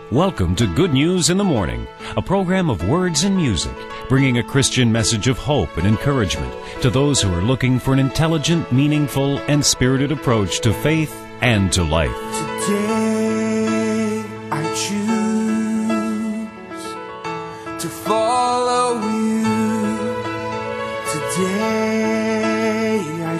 Welcome to Good News in the Morning, a program of words and music, bringing a Christian message of hope and encouragement to those who are looking for an intelligent, meaningful, and spirited approach to faith and to life. Today I choose to follow you. Today I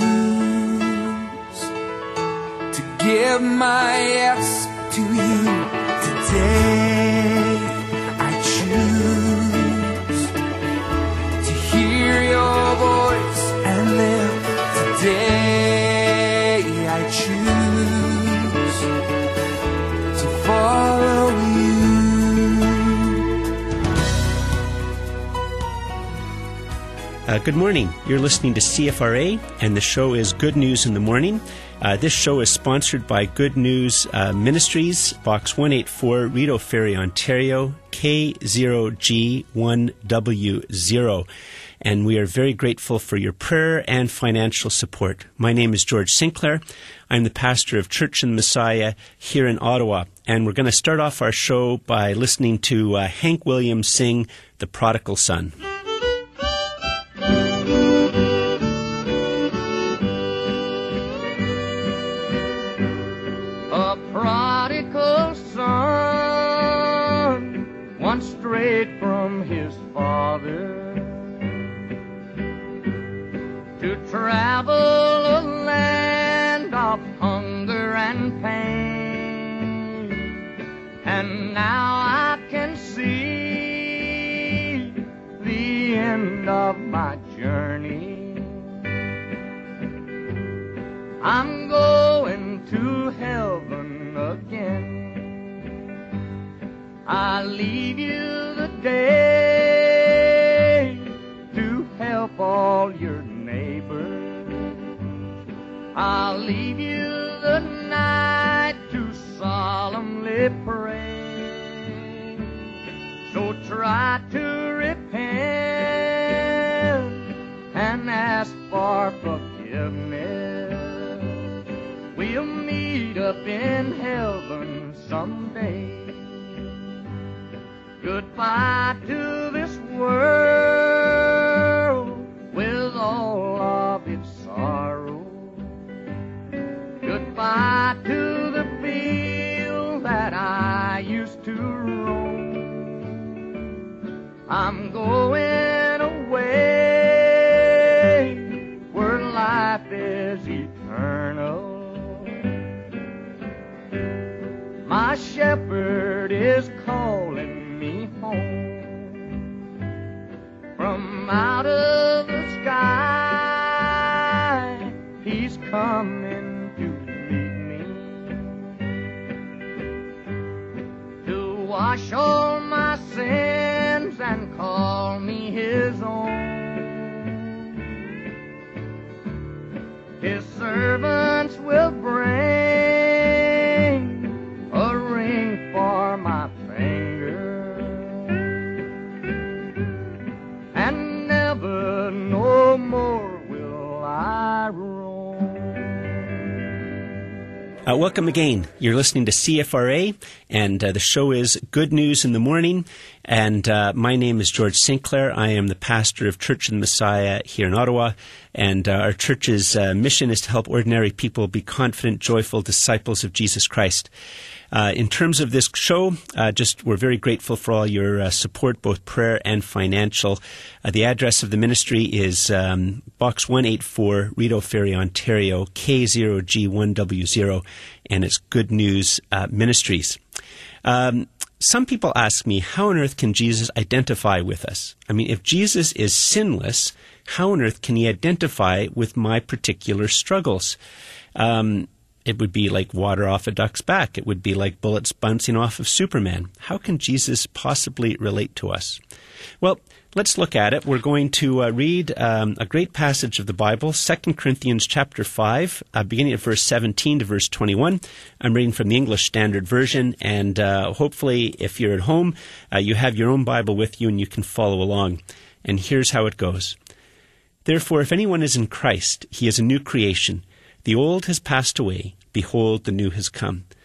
choose to give my yes to you. Today I choose to hear your voice and live. Today I choose to follow you. Good morning. You're listening to CFRA, and the show is Good News in the Morning. This show is sponsored by Good News Ministries, Box 184, Rideau Ferry, Ontario, K0G1W0. And we are very grateful for your prayer and financial support. My name is George Sinclair. I'm the pastor of Church in the Messiah here in Ottawa. And we're going to start off our show by listening to Hank Williams sing The Prodigal Son. Prodigal son, once strayed from his father to travel a land of hunger and pain, and now I can see the end of my journey. I'm going to heaven again. I leave you the day to help all your neighbors. I'll leave you the night to solemnly pray. So try to repent and ask for forgiveness. We'll meet up in heaven someday. Goodbye to this world with all of its sorrow. Goodbye to the field that I used to roam. I'm going away where life is eternal. My shepherd is calling me home. From out of the sky, he's coming to meet me, to wash all my sins and call me his own. His servants will bring a ring for my finger, and never no more will I roam. Welcome again. You're listening to CFRA, and the show is Good News in the Morning. And my name is George Sinclair. I am the pastor of Church in the Messiah here in Ottawa. And our church's mission is to help ordinary people be confident, joyful disciples of Jesus Christ. In terms of this show, we're very grateful for all your support, both prayer and financial. The address of the ministry is Box 184, Rideau Ferry, Ontario, K0G1W0, and it's Good News Ministries. Some people ask me, how on earth can Jesus identify with us? I mean, if Jesus is sinless, how on earth can he identify with my particular struggles? It would be like water off a duck's back. It would be like bullets bouncing off of Superman. How can Jesus possibly relate to us? Well, let's look at it. We're going to read a great passage of the Bible, 2 Corinthians chapter 5, beginning at verse 17 to verse 21. I'm reading from the English Standard Version, and hopefully if you're at home, you have your own Bible with you and you can follow along. And here's how it goes. Therefore, if anyone is in Christ, he is a new creation. The old has passed away. Behold, the new has come.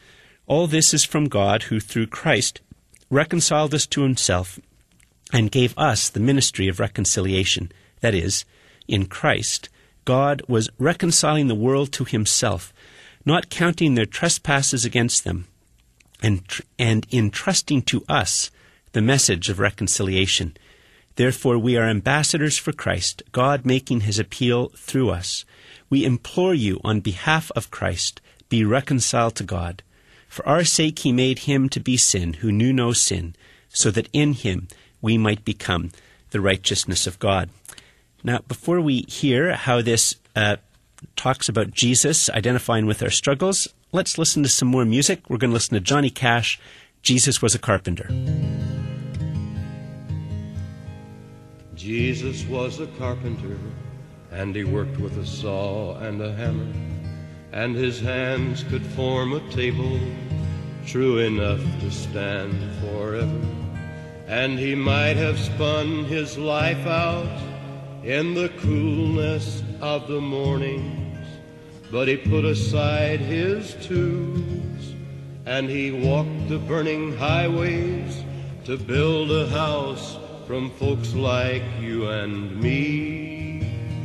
All this is from God, who through Christ reconciled us to himself and gave us the ministry of reconciliation. That is, in Christ, God was reconciling the world to himself, not counting their trespasses against them, and entrusting to us the message of reconciliation. Therefore we are ambassadors for Christ, God making his appeal through us. We implore you on behalf of Christ, be reconciled to God. For our sake he made him to be sin, who knew no sin, so that in him we might become the righteousness of God. Now, before we hear how this talks about Jesus identifying with our struggles, let's listen to some more music. We're going to listen to Johnny Cash, Jesus Was a Carpenter. Jesus was a carpenter, and he worked with a saw and a hammer, and his hands could form a table true enough to stand forever. And he might have spun his life out in the coolness of the mornings, but he put aside his tools, and he walked the burning highways to build a house from folks like you and me.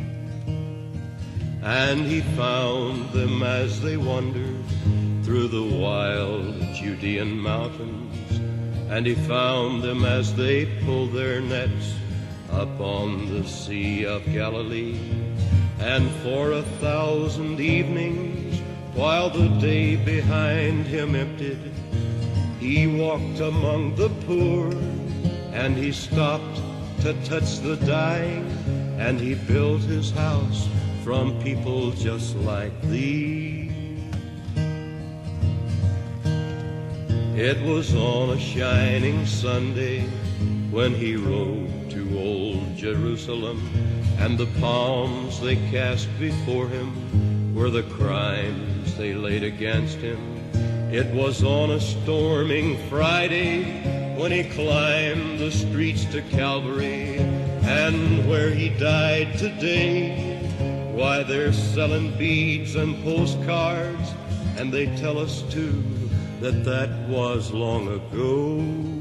And he found them as they wandered through the wild Judean mountains, and he found them as they pulled their nets up on the Sea of Galilee. And for 1,000 evenings, while the day behind him emptied, he walked among the poor, and he stopped to touch the dying, and he built his house from people just like thee. It was on a shining Sunday when he rode to old Jerusalem, and the palms they cast before him were the crimes they laid against him. It was on a storming Friday when he climbed the streets to Calvary, and where he died today, why they're selling beads and postcards, and they tell us too that was long ago.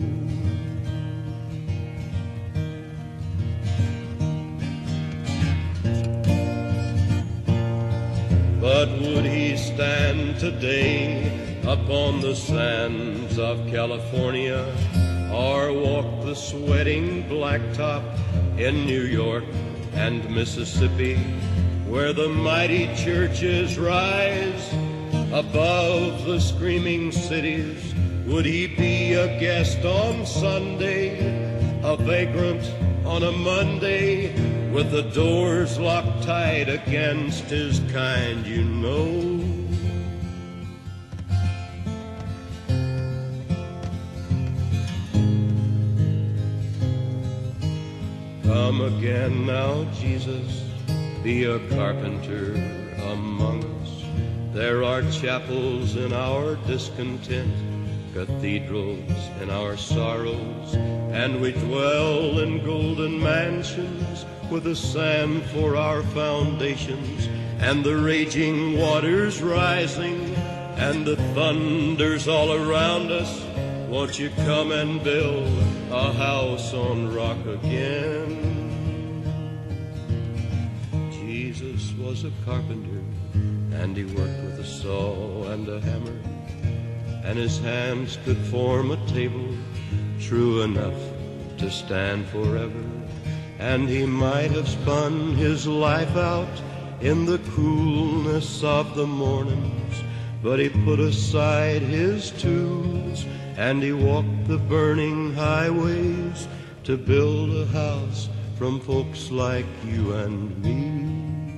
But would he stand today upon the sands of California, or walk the sweating blacktop in New York and Mississippi, where the mighty churches rise above the screaming cities? Would he be a guest on Sunday, a vagrant on a Monday, with the doors locked tight against his kind, you know? Come again now, Jesus, be a carpenter among us. There are chapels in our discontent, cathedrals in our sorrows, and we dwell in golden mansions with the sand for our foundations, and the raging waters rising, and the thunders all around us. Won't you come and build a house on rock again? Jesus was a carpenter, and he worked with a saw and a hammer, and his hands could form a table true enough to stand forever. And he might have spun his life out in the coolness of the mornings, but he put aside his tools, and he walked the burning highways to build a house from folks like you and me.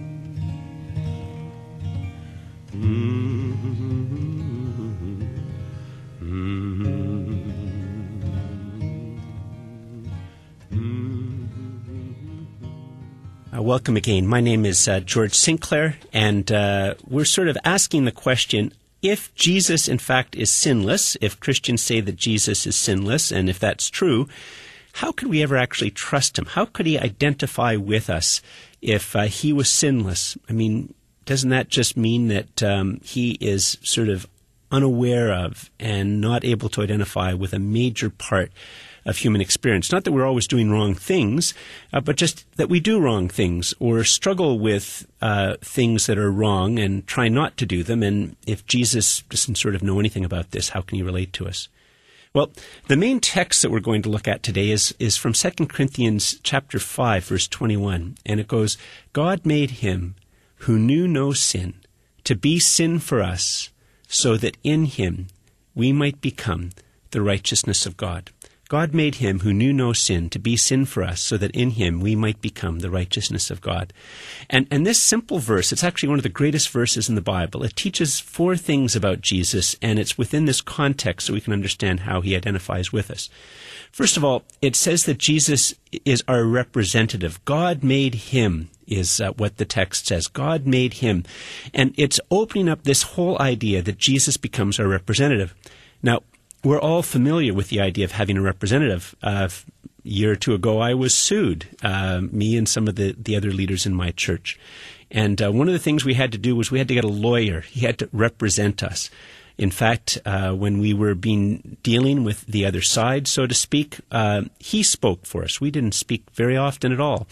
Welcome again. My name is George Sinclair, and we're sort of asking the question, if Jesus in fact is sinless, if Christians say that Jesus is sinless, and if that's true, how could we ever actually trust him? How could he identify with us if he was sinless? I mean, doesn't that just mean that he is sort of unaware of and not able to identify with a major part of human experience. Not that we're always doing wrong things, but just that we do wrong things or struggle with things that are wrong and try not to do them. And if Jesus doesn't sort of know anything about this, how can he relate to us? Well, the main text that we're going to look at today is from 2 Corinthians chapter 5, verse 21. And it goes, God made him who knew no sin to be sin for us, so that in him we might become the righteousness of God. God made him who knew no sin to be sin for us, so that in him we might become the righteousness of God. And this simple verse, it's actually one of the greatest verses in the Bible. It teaches 4 things about Jesus, and it's within this context so we can understand how he identifies with us. First of all, it says that Jesus is our representative. God made him is what the text says. God made him. And it's opening up this whole idea that Jesus becomes our representative. Now, we're all familiar with the idea of having a representative. A year or two ago, I was sued, me and some of the other leaders in my church. And one of the things we had to do was we had to get a lawyer. He had to represent us. In fact, when we were dealing with the other side, so to speak, he spoke for us. We didn't speak very often at all.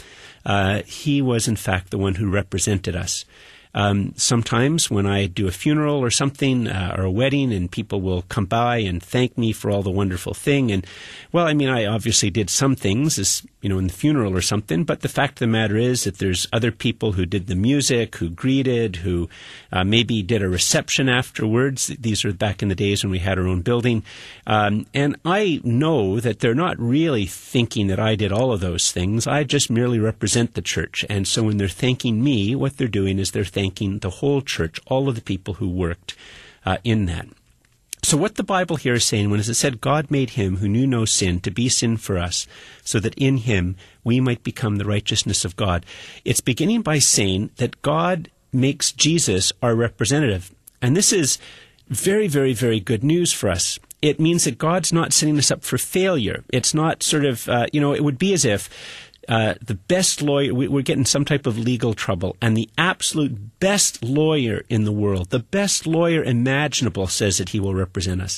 He was, in fact, the one who represented us. Sometimes when I do a funeral or something, or a wedding, and people will come by and thank me for all the wonderful thing. And, well, I mean, I obviously did some things, as in the funeral or something, but the fact of the matter is that there's other people who did the music, who greeted, who maybe did a reception afterwards. These are back in the days when we had our own building. And I know that they're not really thinking that I did all of those things. I just merely represent the church. And so when they're thanking me, what they're doing is they're thanking the whole church, all of the people who worked in that. So what the Bible here is saying, when it said God made him who knew no sin to be sin for us, so that in him we might become the righteousness of God, it's beginning by saying that God makes Jesus our representative. And this is very, very, very good news for us. It means that God's not setting us up for failure. It's not sort of, it would be as if the best lawyer, we're getting some type of legal trouble, and the absolute best lawyer in the world, the best lawyer imaginable, says that he will represent us.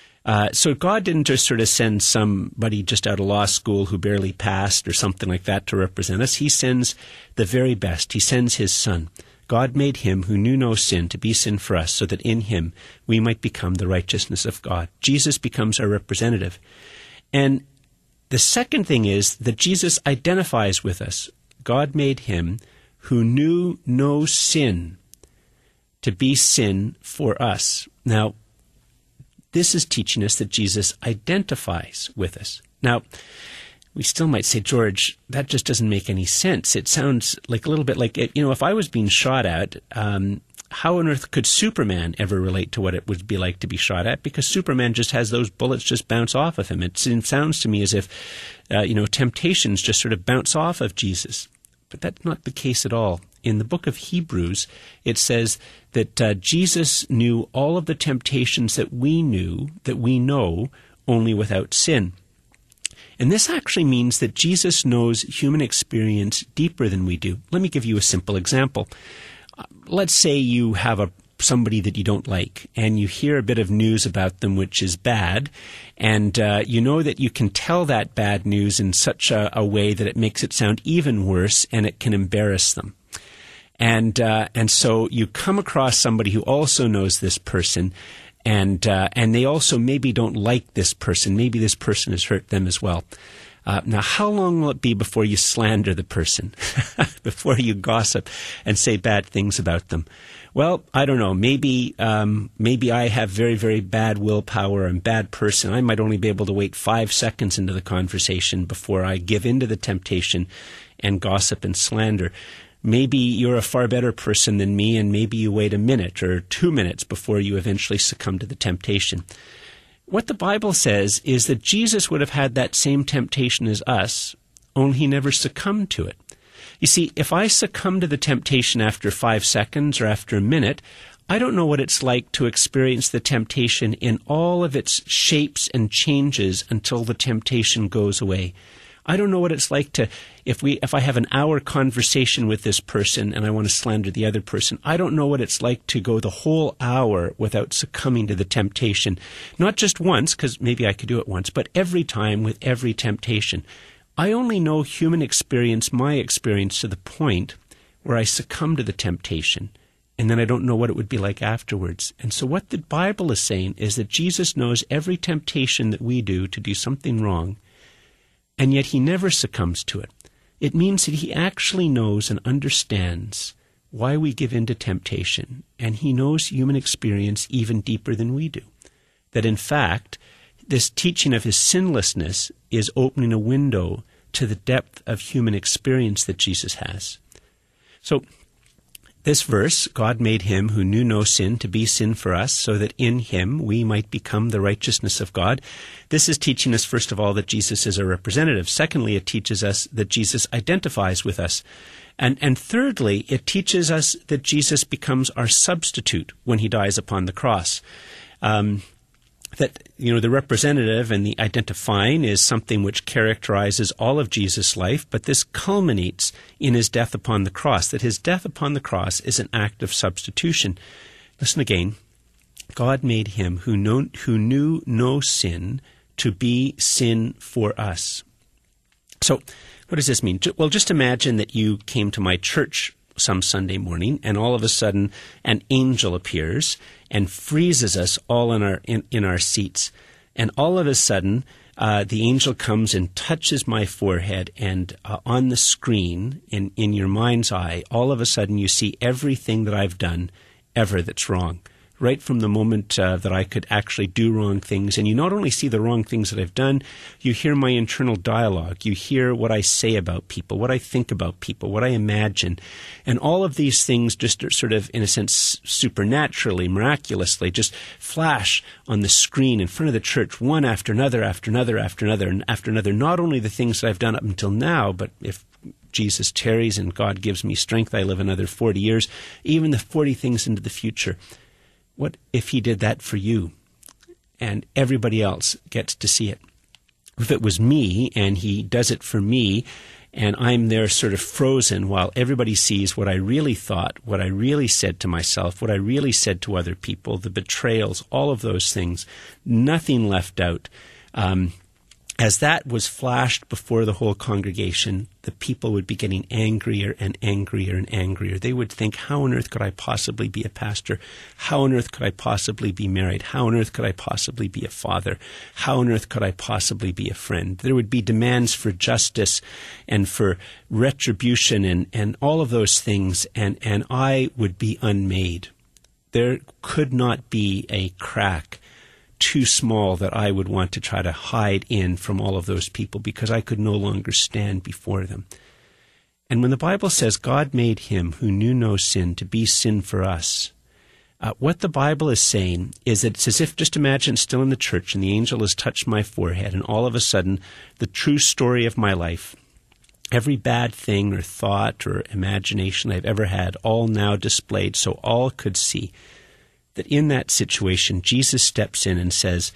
So God didn't just sort of send somebody just out of law school who barely passed or something like that to represent us. He sends the very best. He sends his Son. God made him who knew no sin to be sin for us, so that in him we might become the righteousness of God. Jesus becomes our representative. And the second thing is that Jesus identifies with us. God made him who knew no sin to be sin for us. Now, this is teaching us that Jesus identifies with us. Now, we still might say, George, that just doesn't make any sense. It sounds like a little bit like, if I was being shot at, how on earth could Superman ever relate to what it would be like to be shot at? Because Superman just has those bullets just bounce off of him. It sounds to me as if, temptations just sort of bounce off of Jesus. But that's not the case at all. In the book of Hebrews, it says that Jesus knew all of the temptations that we know, only without sin. And this actually means that Jesus knows human experience deeper than we do. Let me give you a simple example. Let's say you have somebody that you don't like, and you hear a bit of news about them which is bad, and you know that you can tell that bad news in such a way that it makes it sound even worse, and it can embarrass them. And so you come across somebody who also knows this person, and they also maybe don't like this person. Maybe this person has hurt them as well. Now, how long will it be before you slander the person, before you gossip and say bad things about them? Well, I don't know. Maybe I have very, very bad willpower and bad person. I might only be able to wait 5 seconds into the conversation before I give in to the temptation and gossip and slander. Maybe you're a far better person than me, and maybe you wait a minute or 2 minutes before you eventually succumb to the temptation. What the Bible says is that Jesus would have had that same temptation as us, only he never succumbed to it. You see, if I succumb to the temptation after 5 seconds or after a minute, I don't know what it's like to experience the temptation in all of its shapes and changes until the temptation goes away. I don't know what it's like to, if I have an hour conversation with this person and I want to slander the other person, I don't know what it's like to go the whole hour without succumbing to the temptation. Not just once, because maybe I could do it once, but every time with every temptation. I only know human experience, my experience, to the point where I succumb to the temptation, and then I don't know what it would be like afterwards. And so what the Bible is saying is that Jesus knows every temptation that we do to do something wrong, and yet he never succumbs to it. It means that he actually knows and understands why we give in to temptation, and he knows human experience even deeper than we do. That in fact, this teaching of his sinlessness is opening a window to the depth of human experience that Jesus has. So, this verse, God made him who knew no sin to be sin for us, so that in him we might become the righteousness of God. This is teaching us, first of all, that Jesus is our representative. Secondly, it teaches us that Jesus identifies with us. And thirdly, it teaches us that Jesus becomes our substitute when he dies upon the cross. That, the representative and the identifying is something which characterizes all of Jesus' life, but this culminates in his death upon the cross, that his death upon the cross is an act of substitution. Listen again. God made him who knew no sin to be sin for us. So, what does this mean? Well, just imagine that you came to my church some Sunday morning, and all of a sudden an angel appears and freezes us all in our seats. And all of a sudden, the angel comes and touches my forehead, and on the screen, in your mind's eye, all of a sudden you see everything that I've done ever that's wrong. Right from the moment that I could actually do wrong things. And you not only see the wrong things that I've done, you hear my internal dialogue. You hear what I say about people, what I think about people, what I imagine. And all of these things just sort of, in a sense, supernaturally, miraculously, just flash on the screen in front of the church, one after another, after another, after another, and after another. Not only the things that I've done up until now, but if Jesus tarries and God gives me strength, I live another 40 years, even the 40 things into the future. What if he did that for you and everybody else gets to see it? If it was me and he does it for me and I'm there sort of frozen while everybody sees what I really thought, what I really said to myself, what I really said to other people, the betrayals, all of those things, nothing left out. As that was flashed before the whole congregation, the people would be getting angrier and angrier and angrier. They would think, how on earth could I possibly be a pastor? How on earth could I possibly be married? How on earth could I possibly be a father? How on earth could I possibly be a friend? There would be demands for justice and for retribution and all of those things, and I would be unmade. There could not be a crack too small that I would want to try to hide in from all of those people, because I could no longer stand before them. And when the Bible says God made him who knew no sin to be sin for us, what the Bible is saying is that it's as if, just imagine still in the church and the angel has touched my forehead, and all of a sudden the true story of my life, every bad thing or thought or imagination I've ever had, all now displayed so all could see. That in that situation, Jesus steps in and says,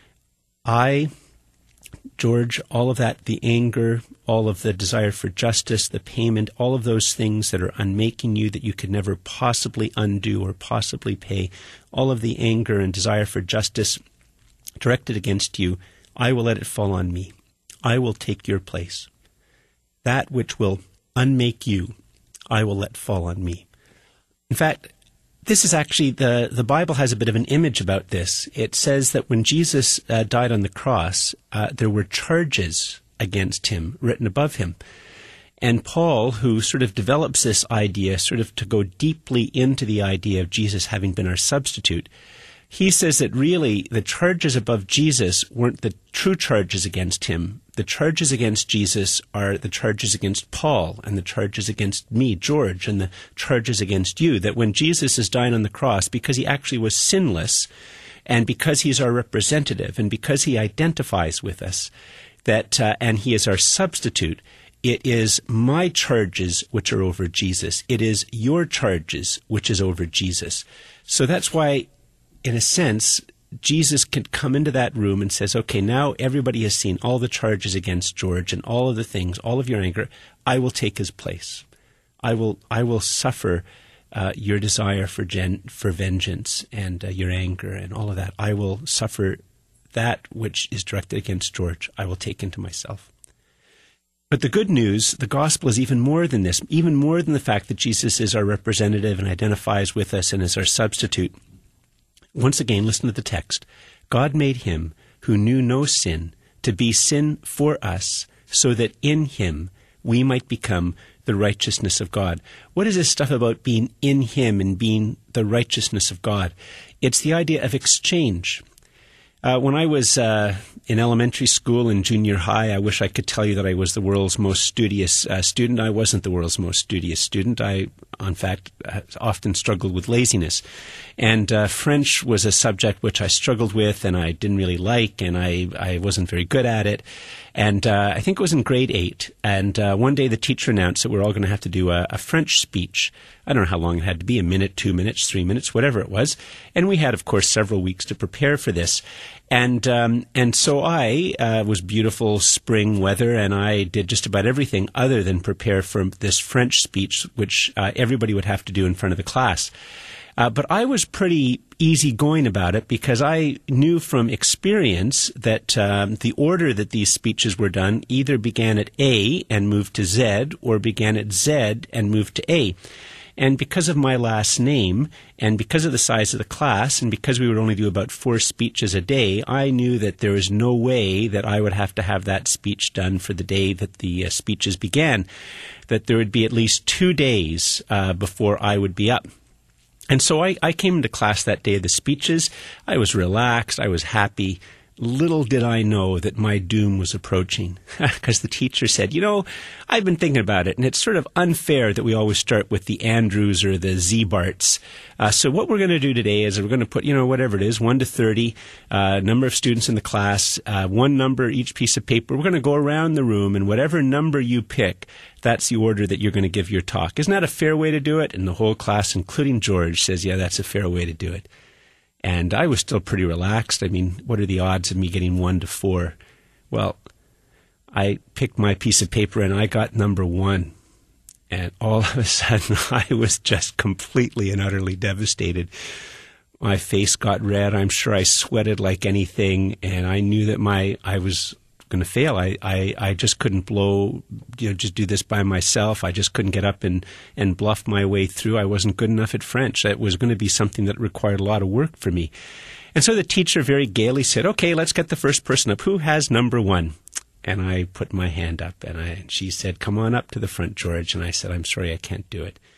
George, all of that, the anger, all of the desire for justice, the payment, all of those things that are unmaking you that you could never possibly undo or possibly pay, all of the anger and desire for justice directed against you, I will let it fall on me. I will take your place. That which will unmake you, I will let fall on me. In fact, this is actually, the Bible has a bit of an image about this. It says that when Jesus died on the cross, there were charges against him written above him. And Paul, who sort of develops this idea, sort of to go deeply into the idea of Jesus having been our substitute, he says that really the charges above Jesus weren't the true charges against him. The charges against Jesus are the charges against Paul and the charges against me, George, and the charges against you. That when Jesus is dying on the cross, because he actually was sinless, and because he's our representative, and because he identifies with us, that and he is our substitute, it is my charges which are over Jesus. It is your charges which is over Jesus. So that's why, in a sense, Jesus can come into that room and says, okay, now everybody has seen all the charges against George and all of the things, all of your anger. I will take his place. I will suffer your desire for vengeance and your anger and all of that. I will suffer that which is directed against George. I will take into myself. But the good news, the gospel, is even more than this, even more than the fact that Jesus is our representative and identifies with us and is our substitute. Once again, listen to the text. God made him who knew no sin to be sin for us, so that in him we might become the righteousness of God. What is this stuff about being in him and being the righteousness of God? It's the idea of exchange. When I was in elementary school and junior high, I wish I could tell you that I was the world's most studious student. I wasn't the world's most studious student. I, in fact, often struggled with laziness. And French was a subject which I struggled with and I didn't really like, and I wasn't very good at it. And I think it was in grade 8. And one day the teacher announced that we're all going to have to do a French speech. I don't know how long it had to be, 1 minute, 2 minutes, 3 minutes, whatever it was. And we had, of course, several weeks to prepare for this. And so I was beautiful spring weather, and I did just about everything other than prepare for this French speech, which everybody would have to do in front of the class. But I was pretty easygoing about it because I knew from experience that the order that these speeches were done either began at A and moved to Z, or began at Z and moved to A. And because of my last name, and because of the size of the class, and because we would only do about 4 speeches a day, I knew that there was no way that I would have to have that speech done for the day that the speeches began, that there would be at least 2 days before I would be up. And so I came into class that day of the speeches. I was relaxed. I was happy. Little did I know that my doom was approaching, because the teacher said, I've been thinking about it, and it's sort of unfair that we always start with the Andrews or the Z-Barts. So what we're going to do today is we're going to put, whatever it is, 1 to 30, number of students in the class, 1 number each piece of paper. We're going to go around the room, and whatever number you pick, that's the order that you're going to give your talk. Isn't that a fair way to do it? And the whole class, including George, says, yeah, that's a fair way to do it. And I was still pretty relaxed. I mean, what are the odds of me getting 1 to 4? Well, I picked my piece of paper and I got number 1. And all of a sudden, I was just completely and utterly devastated. My face got red. I'm sure I sweated like anything. And I knew that I was going to fail. I just couldn't just do this by myself. I just couldn't get up and bluff my way through. I wasn't good enough at French. It was going to be something that required a lot of work for me. And so the teacher very gaily said, okay, let's get the first person up. Who has number 1? And I put my hand up, and she said, come on up to the front, George. And I said, I'm sorry, I can't do it.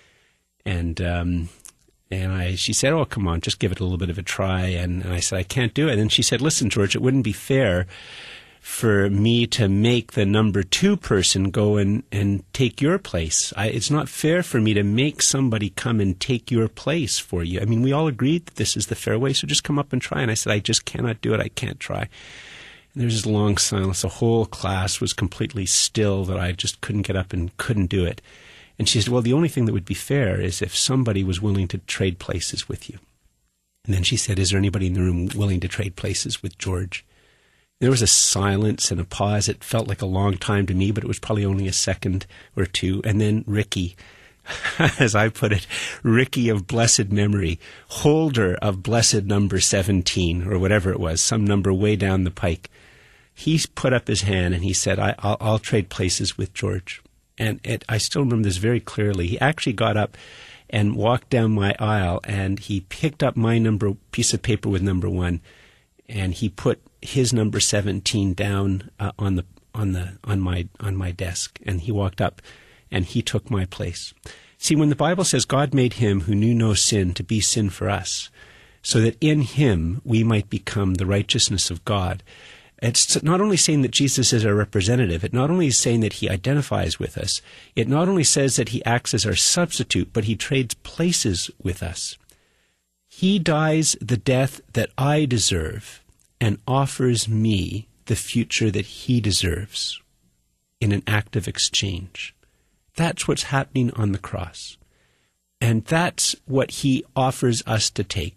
And she said, oh, come on, just give it a little bit of a try. And I said, I can't do it. And she said, listen, George, it wouldn't be fair for me to make the number 2 person go and take your place. It's not fair for me to make somebody come and take your place for you. I mean, we all agreed that this is the fair way, so just come up and try. And I said, I just cannot do it. I can't try. And there's this long silence. The whole class was completely still, that I just couldn't get up and couldn't do it. And she said, well, the only thing that would be fair is if somebody was willing to trade places with you. And then she said, is there anybody in the room willing to trade places with George? There was a silence and a pause. It felt like a long time to me, but it was probably only a second or 2. And then Ricky, as I put it, Ricky of blessed memory, holder of blessed number 17, or whatever it was, some number way down the pike. He put up his hand and he said, I'll trade places with George. And I still remember this very clearly. He actually got up and walked down my aisle, and he picked up my piece of paper with number 1, and he put his number 17 down on my desk, and he walked up and he took my place. See, when the Bible says God made him who knew no sin to be sin for us, so that in him we might become the righteousness of God, it's not only saying that Jesus is our representative, it not only is saying that he identifies with us, it not only says that he acts as our substitute, but he trades places with us. He dies the death that I deserve and offers me the future that he deserves in an act of exchange. That's what's happening on the cross. And that's what he offers us to take.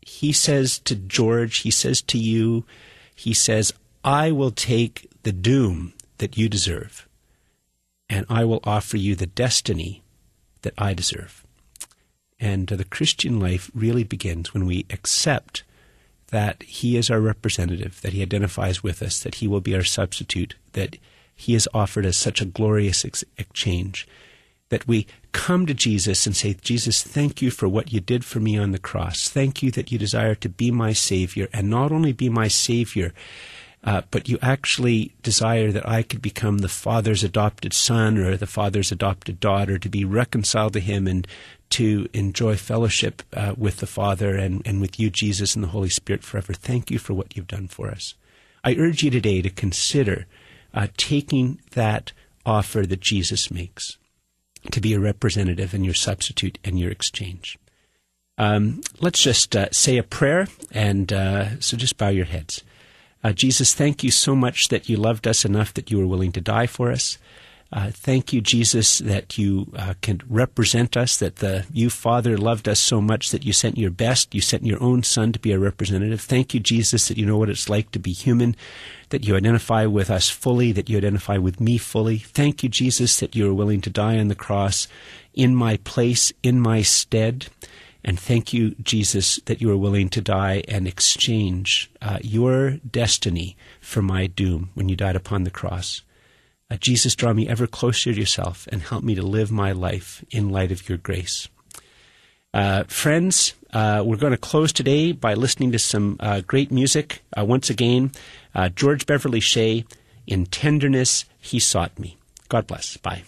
he says to George, he says to you, he says, I will take the doom that you deserve, and I will offer you the destiny that I deserve. And the Christian life really begins when we accept that he is our representative, that he identifies with us, that he will be our substitute, that he has offered us such a glorious exchange, that we come to Jesus and say, Jesus, thank you for what you did for me on the cross. Thank you that you desire to be my Savior, and not only be my Savior, but you actually desire that I could become the Father's adopted son or the Father's adopted daughter, to be reconciled to him and to enjoy fellowship with the Father and with you, Jesus, and the Holy Spirit forever. Thank you for what you've done for us. I urge you today to consider taking that offer that Jesus makes, to be a representative and your substitute and your exchange. Let's just say a prayer, and so just bow your heads. Jesus, thank you so much that you loved us enough that you were willing to die for us. Thank you, Jesus, that you can represent us, that you, Father, loved us so much that you sent your best. You sent your own Son to be a representative. Thank you, Jesus, that you know what it's like to be human, that you identify with us fully, that you identify with me fully. Thank you, Jesus, that you are willing to die on the cross in my place, in my stead. And thank you, Jesus, that you are willing to die and exchange your destiny for my doom when you died upon the cross. Jesus, draw me ever closer to yourself and help me to live my life in light of your grace. Friends, we're going to close today by listening to some great music. Once again, George Beverly Shea, In Tenderness He Sought Me. God bless. Bye.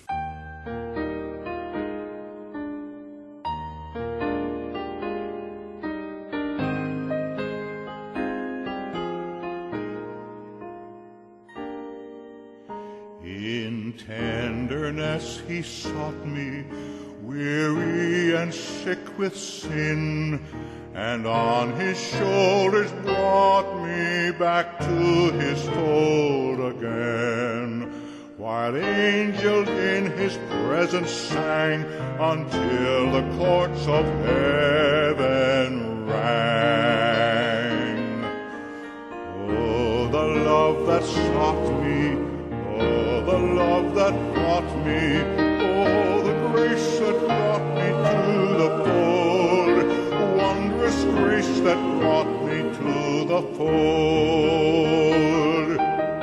In tenderness he sought me, weary and sick with sin, and on his shoulders brought me back to his fold again, while angels in his presence sang until the courts of heaven rang. Oh, the love that sought me, oh, the love that brought me, oh, the grace that brought me to the fold, wondrous grace that brought me to the fold.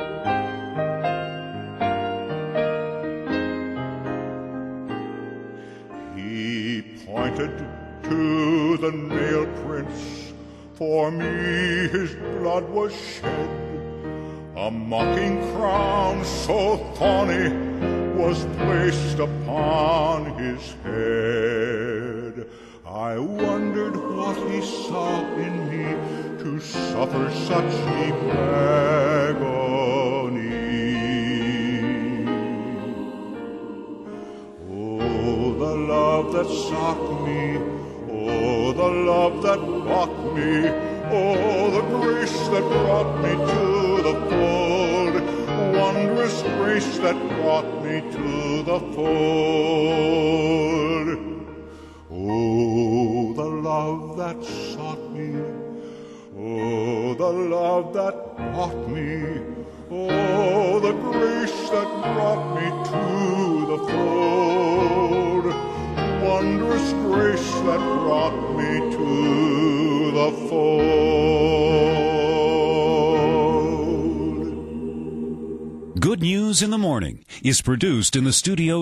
He pointed to the nail prints, for me his blood was shed. A mocking crown so thorny was placed upon his head. I wondered what he saw in me to suffer such deep agony. Oh, the love that sought me, oh, the love that bought me, oh, the grace that brought me to the fold, wondrous grace that brought me to the fold. Oh, the love that sought me, oh, the love that brought me, oh, the grace that brought me to the fold, wondrous grace that brought me to the fold. Good News in the Morning is produced in the studio